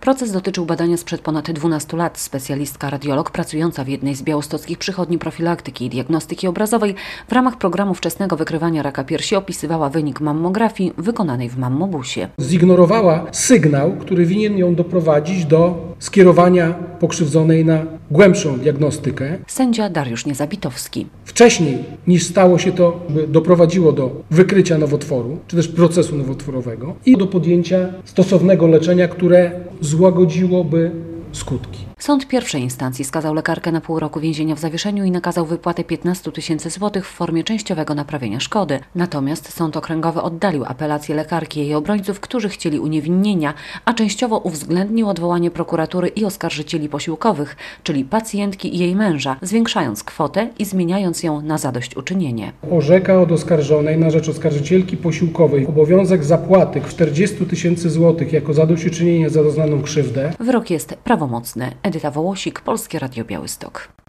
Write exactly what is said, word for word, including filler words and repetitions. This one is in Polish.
Proces dotyczył badania sprzed ponad dwunastu lat. Specjalistka radiolog pracująca w jednej z białostockich przychodni profilaktyki i diagnostyki obrazowej w ramach programu wczesnego wykrywania raka piersi opisywała wynik mammografii wykonanej w mammobusie. Zignorowała sygnał, który winien ją doprowadzić do skierowania pokrzywdzonej na głębszą diagnostykę. Sędzia Dariusz Niezabitowski. Wcześniej niż stało się to, by doprowadziło do wykrycia nowotworu, czy też procesu nowotworowego i do podjęcia stosownego leczenia, które złagodziłoby skutki. Sąd pierwszej instancji skazał lekarkę na pół roku więzienia w zawieszeniu i nakazał wypłatę piętnastu tysięcy złotych w formie częściowego naprawienia szkody. Natomiast sąd okręgowy oddalił apelację lekarki i jej obrońców, którzy chcieli uniewinnienia, a częściowo uwzględnił odwołanie prokuratury i oskarżycieli posiłkowych, czyli pacjentki i jej męża, zwiększając kwotę i zmieniając ją na zadośćuczynienie. Orzeka od oskarżonej na rzecz oskarżycielki posiłkowej obowiązek zapłaty czterdziestu tysięcy złotych jako zadośćuczynienie za doznaną krzywdę. Wyrok jest prawomocny. Edyta Wołosik, Polskie Radio Białystok.